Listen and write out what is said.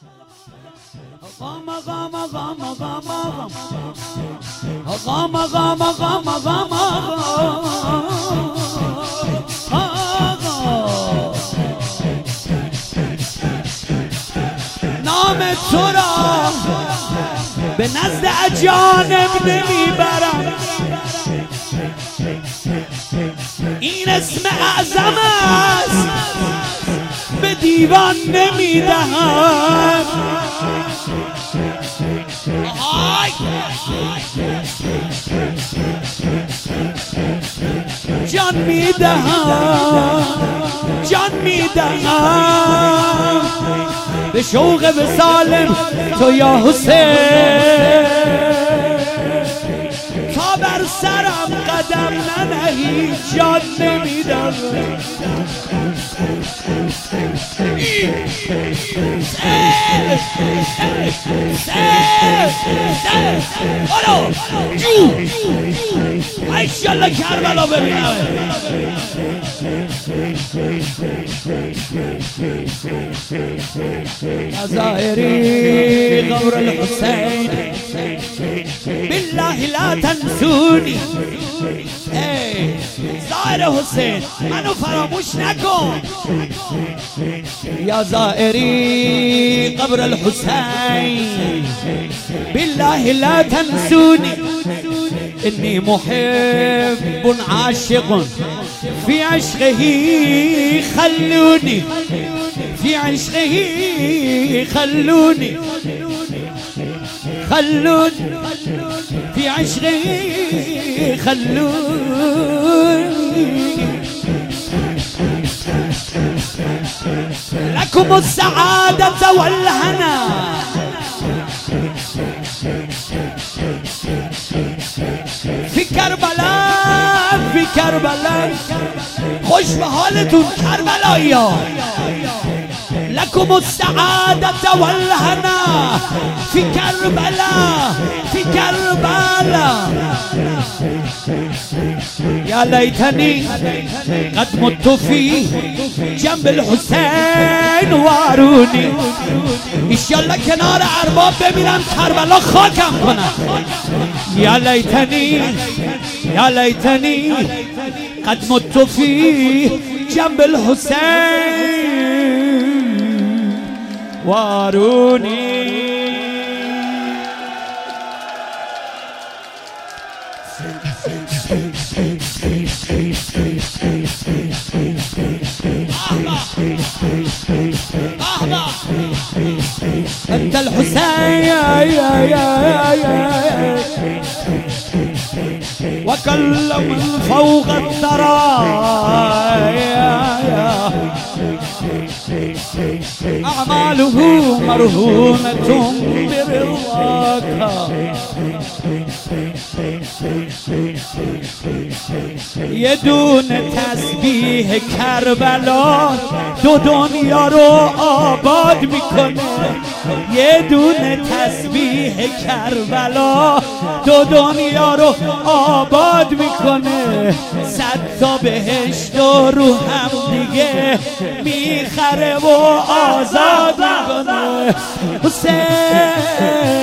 نام تو را به نزد اجانب نمیبرم، این اسم اعظم است به دیوان نمیدهم. جان میدهم، جان میدهم به شوق وصال تو یا حسین، تا بر سرم قدم ننهی جان نمیدم. ایشالله کربلا ببینم. ظاهری قبر الحسین بالله لا تنسونی. ظاهر حسین منو فراموش نکن. یا ظاهری قبر الحسین بالله لا تنسونی، انی محب عاشق في عشقه خلوني، في عشقه خلوني، خلوني في عشقه خلوني. لكم السعادة والهنا في کربلا، في کربلا. خوش به حالتون کربلایی‌ها. لكم السعادة والهنا في كربلاء، في كربلاء. يا ليتني قد مت في جنب الحسين واروني. انشالله کنار ارباب بمیرم کربلا خاکم کنم. يا ليتني، يا ليتني قد مت في جنب الحسين واروني. انت الحسين وكل من فوق الثرى، أعماله مرهونة برضاك. یه دونه تسبیح کربلا دو دنیا رو آباد میکنه. یه دونه تسبیح کربلا دو دنیا رو آباد میکنه. 100 تا بهشت رو هم دیگه میخره و آزاد میکنه. حسین